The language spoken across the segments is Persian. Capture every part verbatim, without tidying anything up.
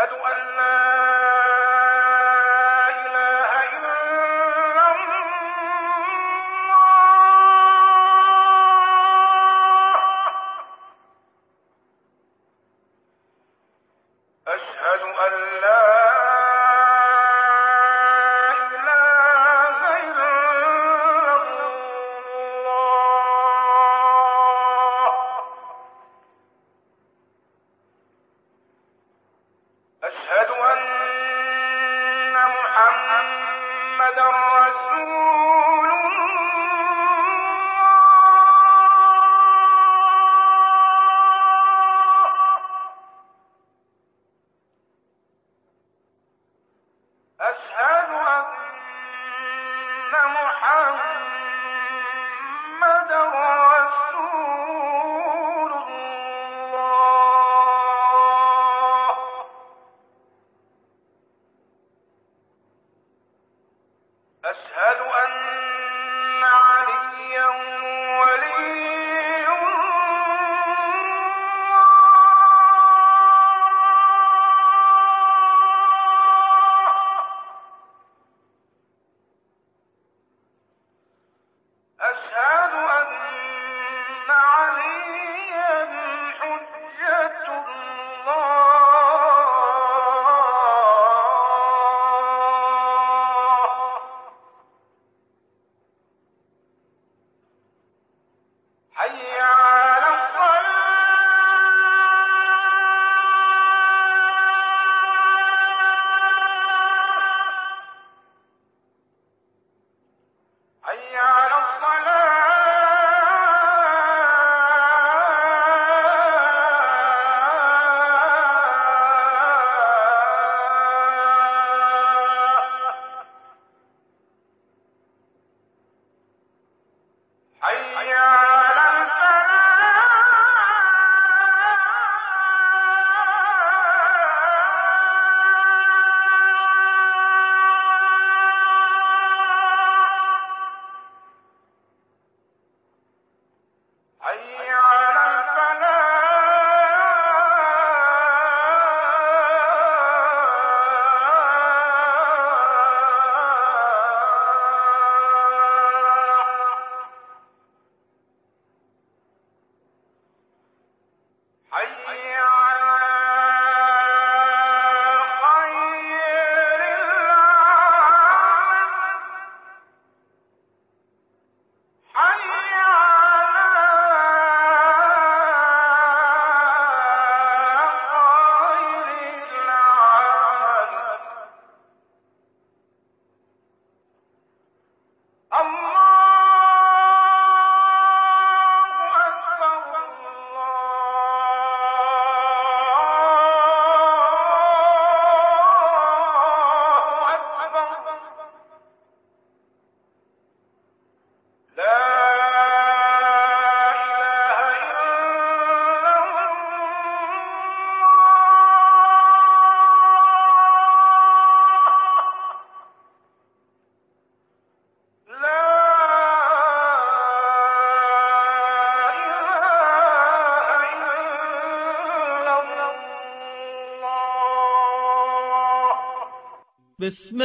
بسم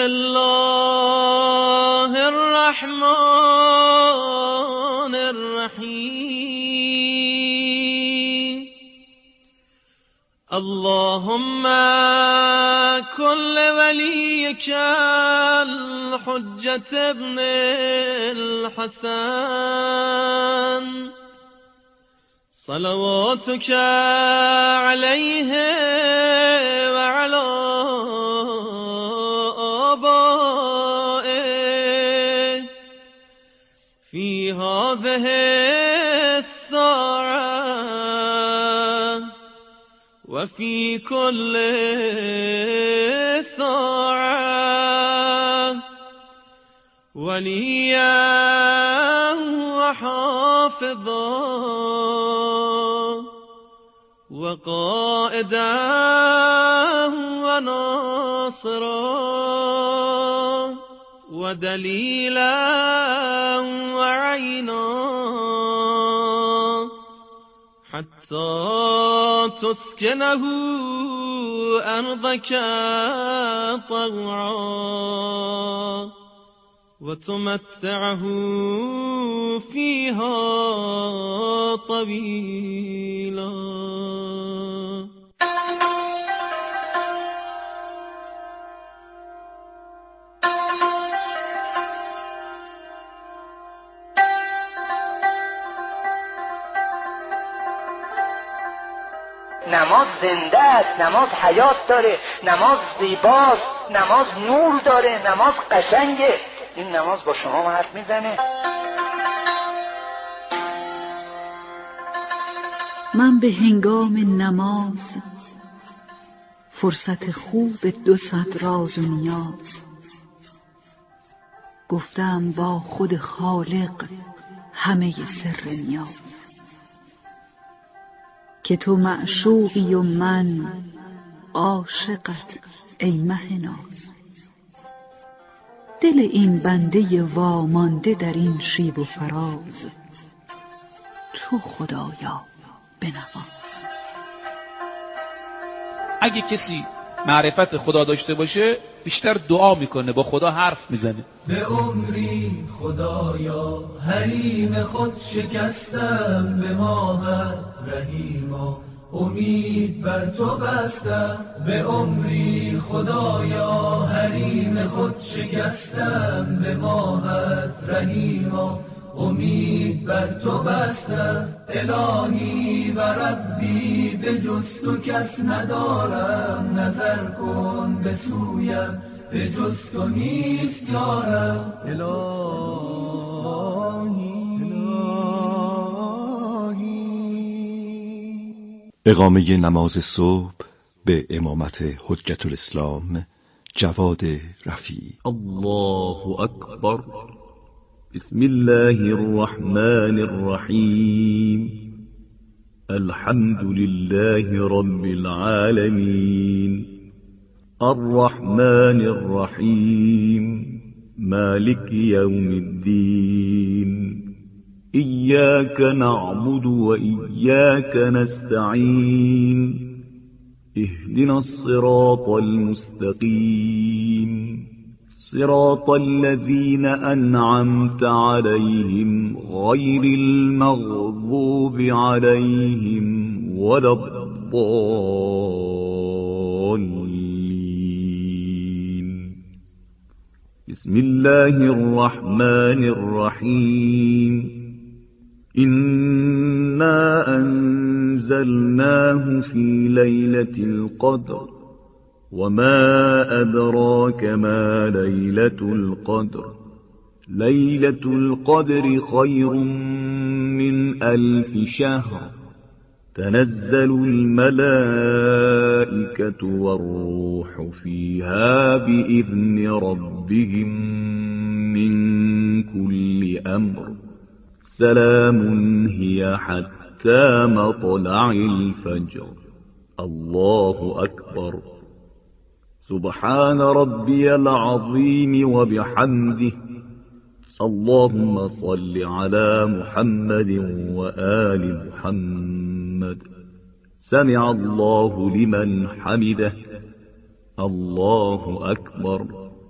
الله الرحمن الرحيم اللهم كن لوليك الحجة ابن الحسن صلواتك عليه وعلى آبائه في هذه الساعة وفي كل ساعة وليا وحافظا وقائدا وناصرا ودليلا وعينا حتى تسكنه أرضك طوعا وتمتعه فيها طويلا. نماز زنده است، نماز حیات داره، نماز زیباست، نماز نور داره، نماز قشنگه. این نماز با شما حرف میزنه. من به هنگام نماز فرصت خوب دو صد راز و نیاز، گفتم با خود خالق همه سر نیاز، که تو معشوقی و من عاشقت ای مه ناز. دل این بنده وامانده در این شیب و فراز، تو خدایا بنواز. اگه کسی معرفت خدا داشته باشه بیشتر دعا میکنه، با خدا حرف میزنه. به عمری خدایا حریم خود شکستم، به ماهت رحیما امید بر تو بستم. به عمری خدایا حریم خود شکستم، به ماهت رحیما امید بر تو بستم. الهی و ربی به جز تو کس ندارم، نظر کن به سویم به جز تو نیست یارم. اقامه نماز صبح به امامت حجت الاسلام جواد رفیعی. الله اکبر. بسم الله الرحمن الرحیم. الحمد لله رب العالمین. الرحمن الرحیم. مالک یوم الدین. إياك نعبد وإياك نستعين. اهدنا الصراط المستقيم. صراط الذين أنعمت عليهم غير المغضوب عليهم ولا الضالين. بسم الله الرحمن الرحيم. إنا أنزلناه في ليلة القدر وما أدراك ما ليلة القدر. ليلة القدر خير من ألف شهر. تنزل الملائكة والروح فيها بإذن ربهم من كل أمر. سلام هي حتى مطلع الفجر. الله أكبر. سبحان ربي العظيم وبحمده. اللهم صل على محمد وآل محمد. سمع الله لمن حمده. الله أكبر.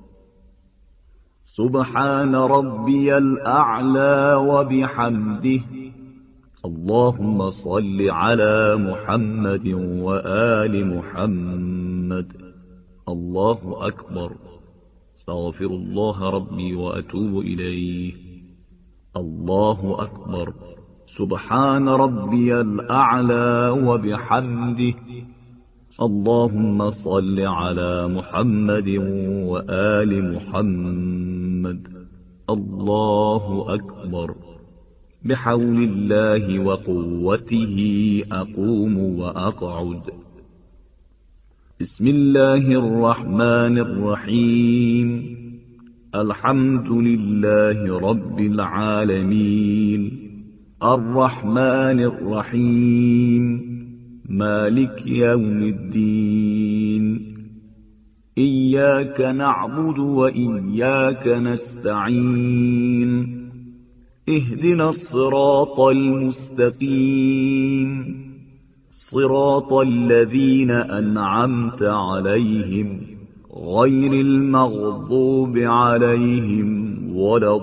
سبحان ربي الأعلى وبحمده. اللهم صل على محمد وآل محمد. الله أكبر. استغفر الله ربي وأتوب إليه. الله أكبر. سبحان ربي الأعلى وبحمده. اللهم صل على محمد وآل محمد. الله أكبر. بحول الله وقوته أقوم وأقعد. بسم الله الرحمن الرحيم. الحمد لله رب العالمين. الرحمن الرحيم. مالك يوم الدين. إياك نعبد وإياك نستعين. اهدنا الصراط المستقيم. صراط الذين أنعمت عليهم غير المغضوب عليهم ولا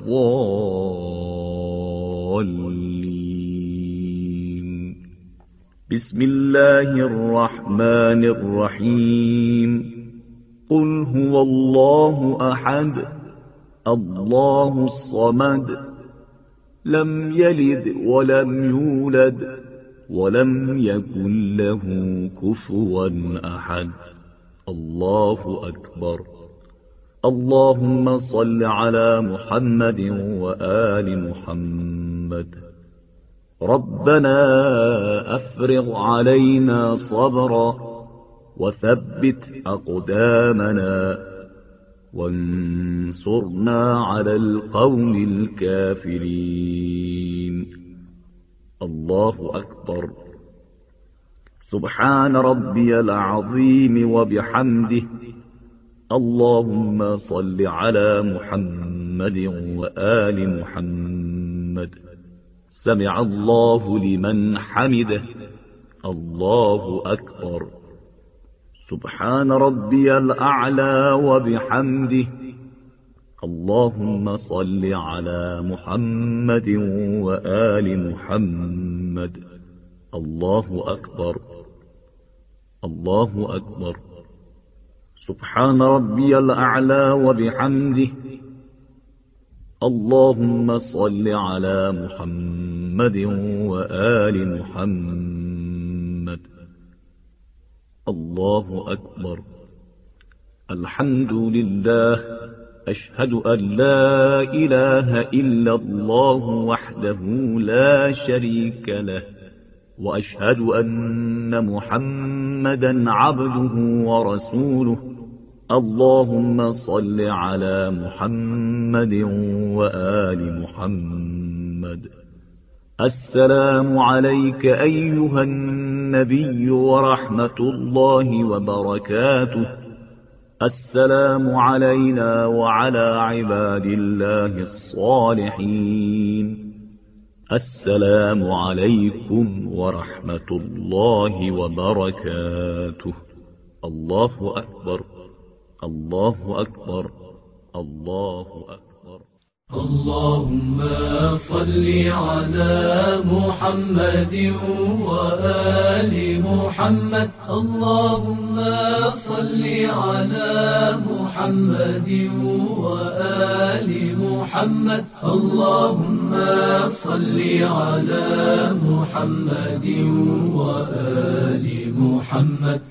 الضالين. بسم الله الرحمن الرحيم. قل هو الله أحد الله الصمد لم يلد ولم يولد ولم يكن له كفوا أحد. الله أكبر. اللهم صل على محمد وآل محمد. ربنا أفرغ علينا صبرا وثبت أقدامنا وانصرنا على القوم الكافرين. الله أكبر. سبحان ربي العظيم وبحمده. اللهم صل على محمد وآل محمد. سمع الله لمن حمده. الله أكبر. سبحان ربي الأعلى وبحمده. اللهم صل على محمد وآل محمد. الله أكبر. الله أكبر. سبحان ربي الأعلى وبحمده. اللهم صل على محمد وآل محمد. الله أكبر. الحمد لله. أشهد أن لا إله إلا الله وحده لا شريك له وأشهد أن محمدا عبده ورسوله. اللهم صل على محمد وآل محمد. السلام عليك أيها النبي ورحمة الله وبركاته. السلام علينا وعلى عباد الله الصالحين. السلام عليكم ورحمة الله وبركاته. الله أكبر. الله أكبر. الله أكبر. اللهم صل على محمد وآل محمد. اللهم صل على محمد وآل محمد. اللهم صل على محمد وآل محمد.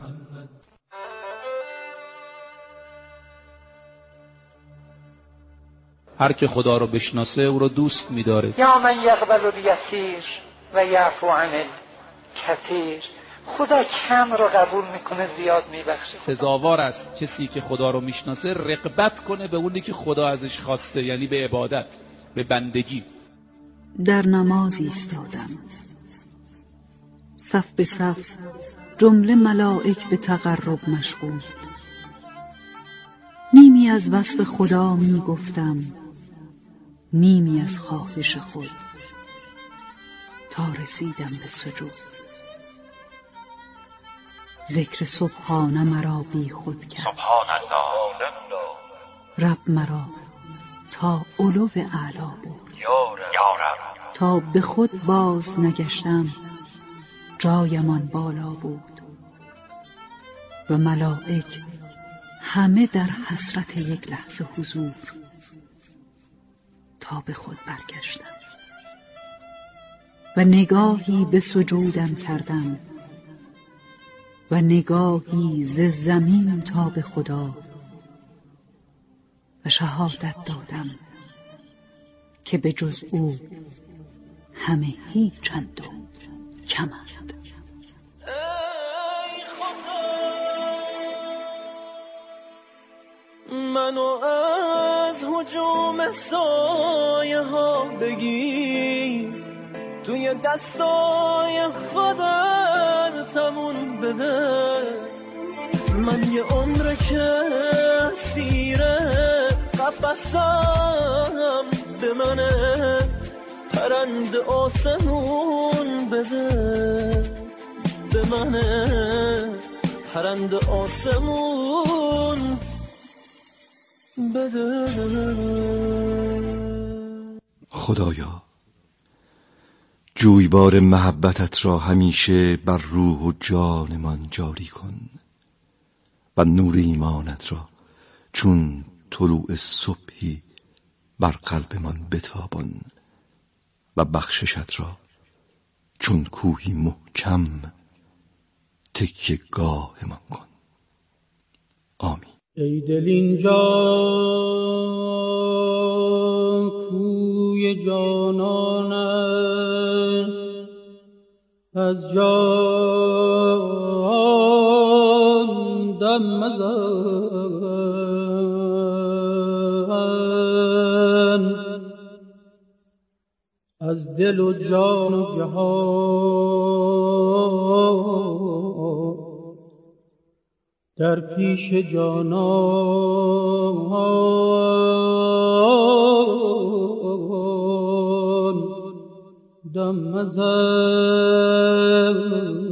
هر که خدا رو بشناسه او رو دوست می‌داره. یا من یقبل الیسیر و یعفو عن الکثیر. خدا کم رو قبول میکنه زیاد میبخشه. سزاوار است کسی که خدا رو میشناسه رغبت کنه به اونی که خدا ازش خواسته، یعنی به عبادت، به بندگی. در نماز ایستادم، صف به صف جمله ملائک به تقرب مشغول. نیمی از وصف خدا می گفتم، نیمی از خواهش خود، تا رسیدم به سجود. ذکر سبحانه مرا بی خود کرد، سبحان الله. رب مرا تا علو اعلا برد. یا رب. تا به خود باز نگشتم جایمان بالا بود و ملائک همه در حسرت یک لحظه حضور. تا به خود برگشتم و نگاهی به سجودم کردم و نگاهی ز زمین تا به خدا و شهادت دادم که به جز او همه هیچند و کمند. منو از هجوم سایه ها بگیر، توی دستای خودت تمون بده. من یه عمر که سیره قفصم به منه، پرند آسمون بده. منه پرند آسمون بده. خدایا جویبار محبتت را همیشه بر روح و جانمان جاری کن و نور ایمانت را چون طلوع صبحی بر قلبمان بتابان و بخششت را چون کوهی محکم تکیه گاهمان کن. آمین. ای دل اینجا کوی جانان از جان دم مزن، از دل و جان و جهان در پیش جانان دم مزن.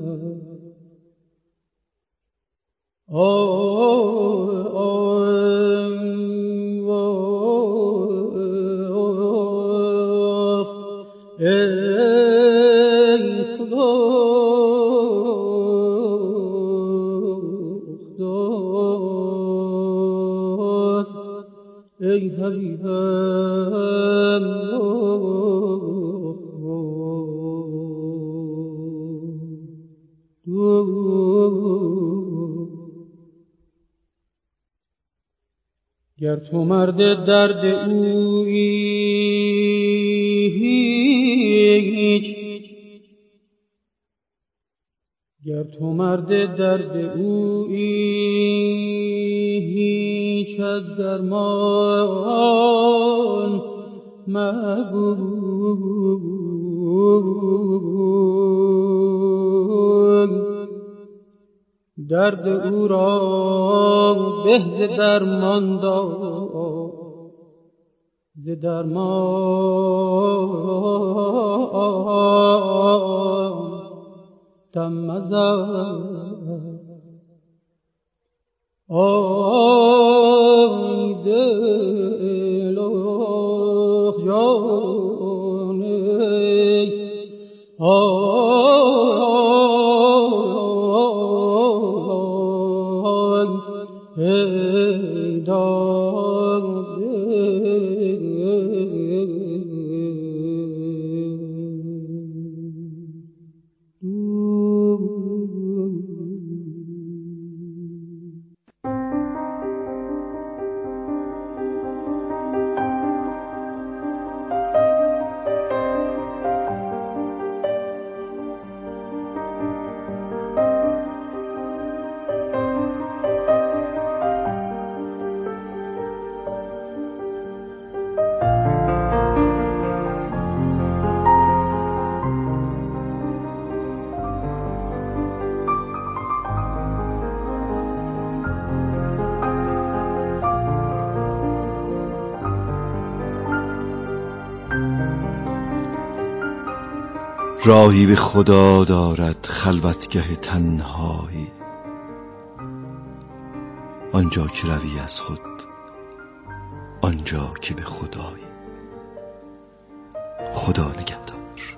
ای حبیبم گر تو مرد درد اویی هیچ، گر تو مرد درد اویی هیچ از درمان مگو. درد او را به ز درمان دار، ز درمان دم مزن. آی دل و جان ای دار راهی به خدا دارد خلوتگه تنهایی، آنجا که روی از خود، آنجا که به خدایی. خدا نگهدار.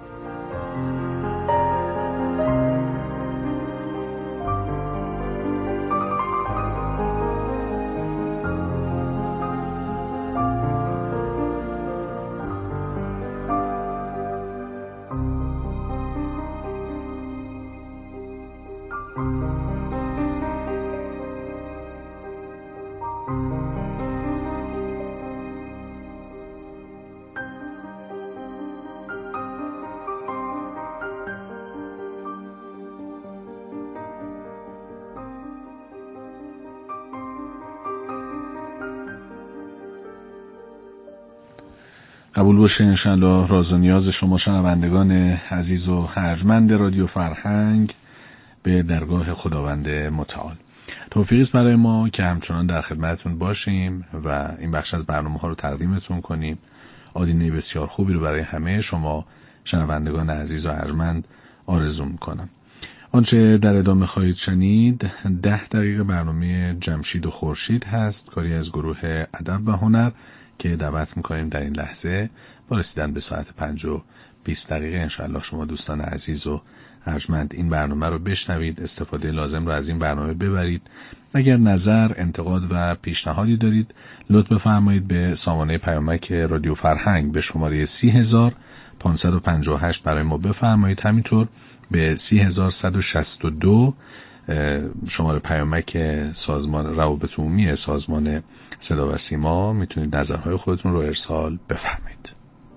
قبول باشه انشالله راز و نیاز شما شنوندگان عزیز و ارجمند رادیو فرهنگ به درگاه خداوند متعال. توفیقی است برای ما که همچنان در خدمتتون باشیم و این بخش از برنامه ها رو تقدیمتون کنیم. آدینه بسیار خوبی رو برای همه شما شنوندگان عزیز و ارجمند آرزو میکنم. آنچه در ادامه خواهید شنید ده دقیقه برنامه جمشید و خورشید هست، کاری از گروه ادب و هنر که دعوت میکنیم در این لحظه با رسیدن به ساعت پنج و بیست دقیقه انشاءالله شما دوستان عزیز و ارجمند این برنامه رو بشنوید، استفاده لازم رو از این برنامه ببرید. اگر نظر، انتقاد و پیشنهادی دارید لطف بفرمایید به سامانه پیامک رادیو فرهنگ به شماره سی هزار پانصد و پنجاه و هشت برای ما بفرمایید. همینطور به سی هزار صد و شصت و دو شماره پیامک سازمان روابط عمومی سازمان صدا و سیما میتونید نظرهای خودتون رو ارسال بفرمایید.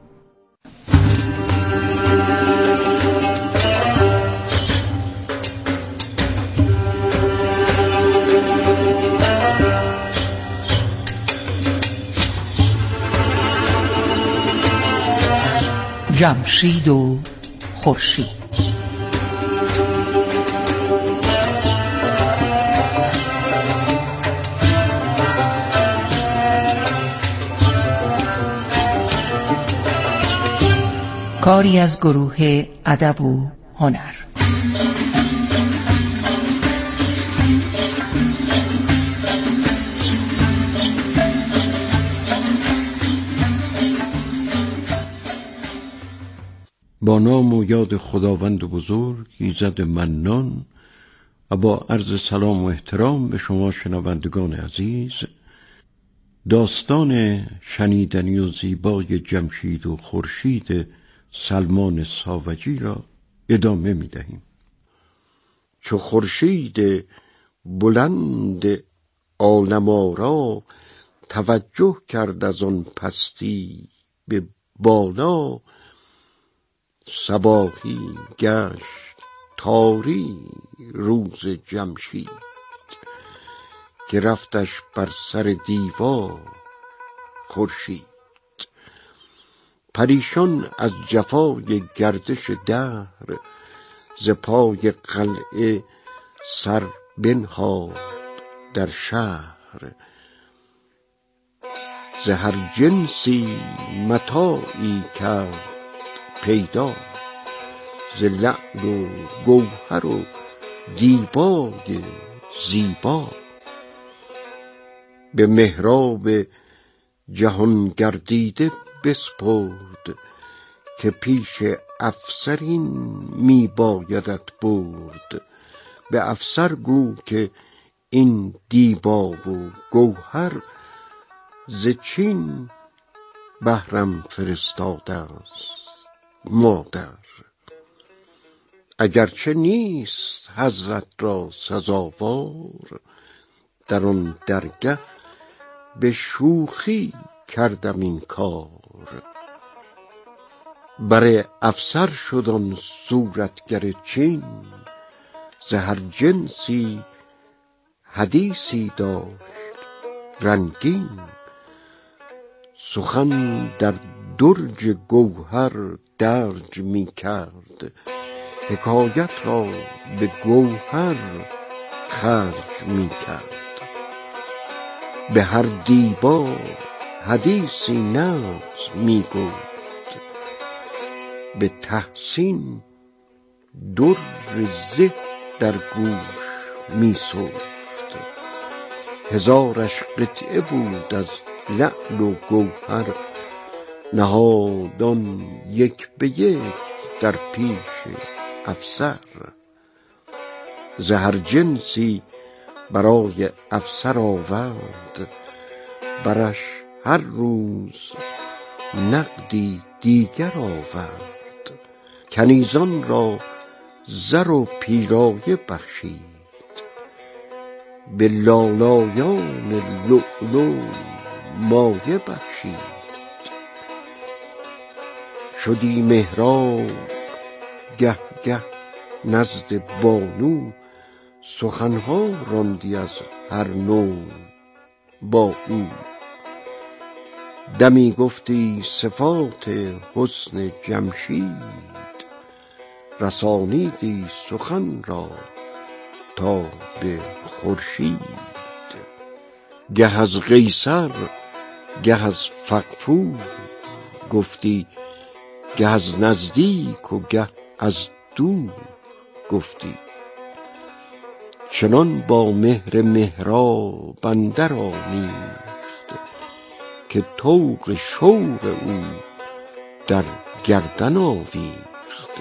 جمشید و خورشید. کاری از گروه ادب و هنر. با نام و یاد خداوند بزرگ ایزد منان و با عرض سلام و احترام به شما شنوندگان عزیز، داستان شنیدنی و زیبای جمشید و خورشید سلمان ساوجی را ادامه می دهیم. چو خورشید بلند عالم آرا توجه کرد از آن پستی به بالا، صباحی گشت تاری روز جمشید که رفتش بر سر دیوار خورشید. پریشان از جفای گردش دهر ز پای قلعه سر بنهاد در شهر، ز هر جنسی متاعی کرد پیدا، ز لعل و گوهر و دیبای زیبا. به محراب جهان گردیده بسپرد که پیش افسرین می بایدت برد. به افسر گو که این دیبا و گوهر ز چین بهرم فرستاده است مادر. اگرچه نیست حضرت را سزاوار، در آن درگه به شوخی کردم این کار. بر افسر شد آن صورتگر چین، ز هر جنسی حدیثی داشت رنگین. سخن در درج گوهر درج می کرد، حکایت را به گوهر خرج می کرد. به هر دیبا حدیثی نغز می گفت، به تحسین در زه در گوش می سفت. هزارش قطعه بود از لعل و گوهر، نهادان یک به یک در پیش افسر. ز هر جنسی برای افسر آورد، برش هر روز نقدی دیگر آورد. کنیزان را زر و پیرایه بخشید، به لالایان لؤلؤ مایه بخشید. شدی محراب گه گه نزد بانو، سخنها راندی از هر نوع با او. دمی گفتی صفات حسن جمشید، رسانیدی سخن را تا به خورشید. گه از قیصر گه از فغفور گفتی، گه از نزدیک و گه از دور گفتی. چنان با مهر مهراب اندر آمیخت که طوق شوق او در گردن آویخت.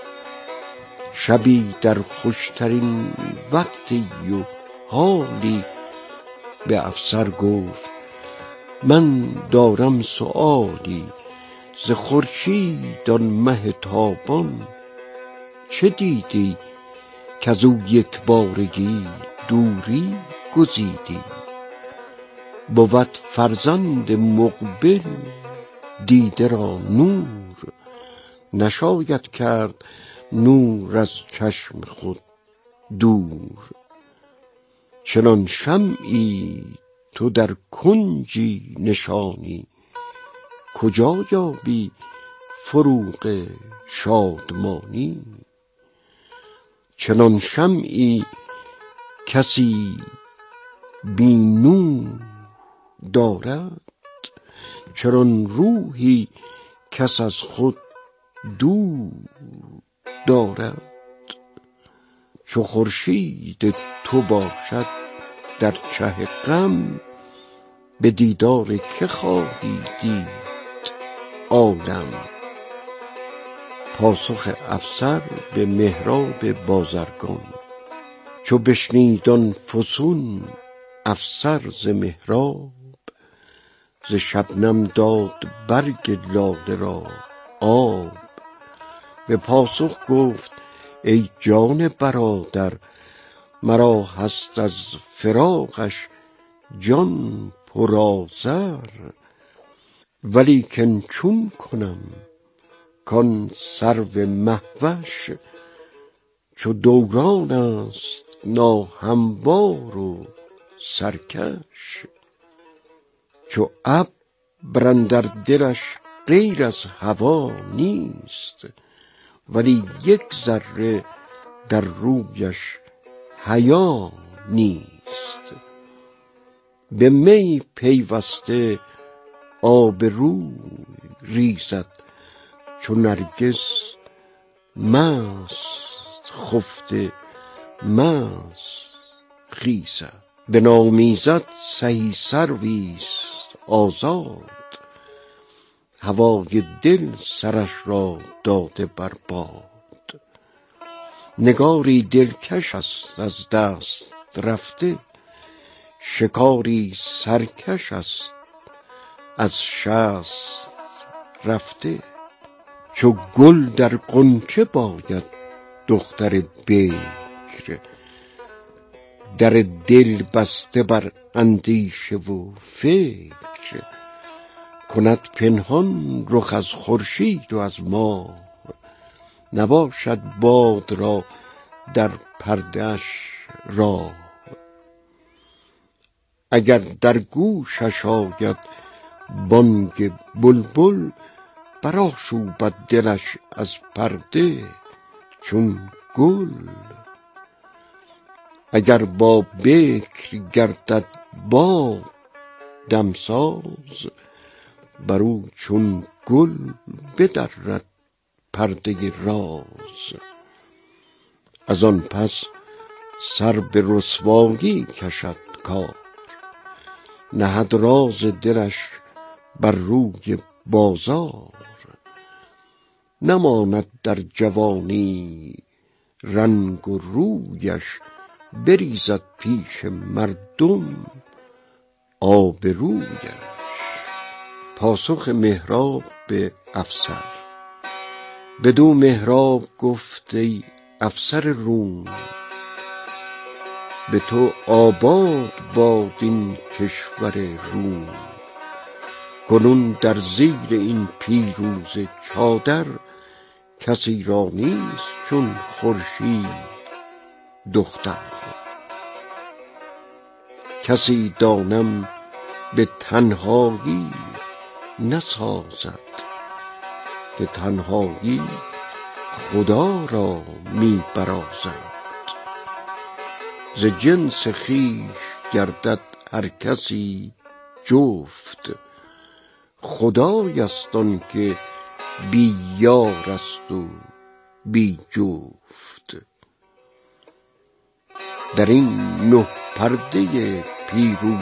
شبی در خوشترین وقتی و حالی به افسر گفت من دارم سؤالی، ز خورشید آن مه تابان چه دیدی کز او یک بارگی دوری گزیدی؟ بود فرزند مقبل دیده را نور، نشاید کرد نور از چشم خود دور. چنان شمعی تو در کنجی نشانی، کجا یابی فروغ شادمانی؟ چنان شمعی کسی بی نور دارد، چنان روحی کس از خود دور دارد. چو خورشید تو باشد در چه غم، به دیدار که خواهی دید عالم؟ پاسخ افسر به مهراب بازرگان. چو بشنید آن فسون افسر ز مهراب، ز شبنم داد برگ لاله را آب. به پاسخ گفت ای جان برادر، مرا هست از فراقش جان پر آذر. ولیکن چون کنم کان سرو مهوش، چو دوران است ناهموار و سرکش. چو ابر اندر دلش غیر از هوا نیست، ولی یک ذره در رویش حیا نیست. به می پیوسته آب روی ریزد، چو نرگس مست خفته مست خیزد. به نامیزد سهی سرویست آزاد، هوای دل سرش را داده بر باد. نگاری دلکش است از دست رفته، شکاری سرکش است از شست رفته. چو گل در غنچه باید دختر بکر، در دل بسته بر اندیشه و فکر. کند پنهان رخ از خورشید و از ماه، نباشد باد را در پرده‌اش راه. اگر در گوشش آید بانگ بلبل، برآشوبد دلش از پرده چون گل. اگر با بکر گردد باغ دمساز، بر او چون گل بدرد پرده راز. از آن پس سر به رسوایی کشد کار، نهد راز دلش بر روی بازار. نماند در جوانی رنگ و رویش، بریزد پیش مردم آبرویش. پاسخ مهراب به افسر. بدو مهراب گفت ای افسر روم، به تو آباد باد این کشور روم. کنون در زیر این پیروزه چادر، کسی را نیست چون خورشید دختر. کسی دانم به تنهایی نسازد، که تنهایی خدا را می برازد. ز جنس خویش گردد هر کسی جفت، خدای است آن که بی یار است و بی جفت. در این نه پرده پیروز